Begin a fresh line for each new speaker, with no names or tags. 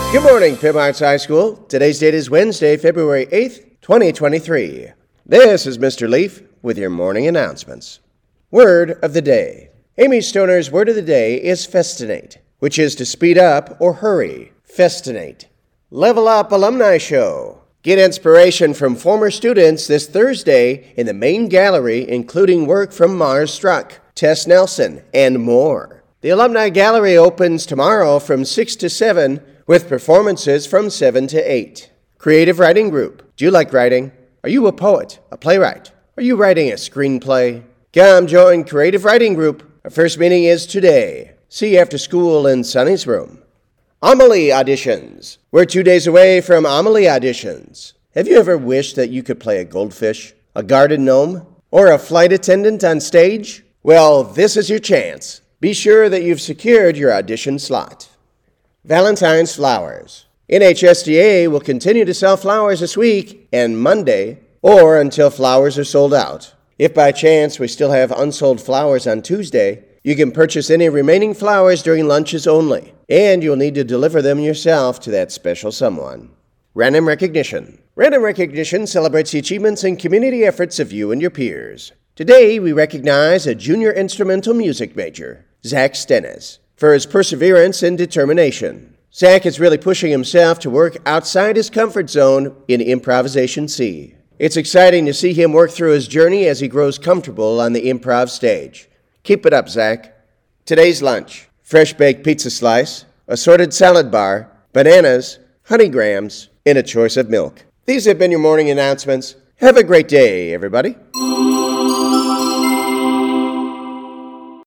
Good morning, Pim Arts High School. Today's date is Wednesday, February 8th, 2023. This is Mr. Leaf with your morning announcements. Word of the day. Amy Stoner's word of the day is festinate, which is to speed up or hurry. Festinate. Level Up Alumni Show. Get inspiration from former students this Thursday in the main gallery, including work from Mars Struck, Tess Nelson, and more. The Alumni Gallery opens tomorrow from 6 to 7 with performances from 7 to 8. Creative Writing Group. Do you like writing? Are you a poet, a playwright? Are you writing a screenplay? Come join Creative Writing Group. Our first meeting is today. See you after school in Sunny's room. Amelie auditions. We're 2 days away from Amelie auditions. Have you ever wished that you could play a goldfish, a garden gnome, or a flight attendant on stage? Well, this is your chance. Be sure that you've secured your audition slot. Valentine's flowers. NHSDA will continue to sell flowers this week and Monday, or until flowers are sold out. If by chance we still have unsold flowers on Tuesday, you can purchase any remaining flowers during lunches only, and you'll need to deliver them yourself to that special someone. Random recognition. Random recognition celebrates the achievements and community efforts of you and your peers. Today, we recognize a junior instrumental music major, Zach Stennis, for his perseverance and determination. Zach is really pushing himself to work outside his comfort zone in Improvisation C. It's exciting to see him work through his journey as he grows comfortable on the improv stage. Keep it up, Zach. Today's lunch: fresh baked pizza slice, assorted salad bar, bananas, honey grams, and a choice of milk. These have been your morning announcements. Have a great day, everybody.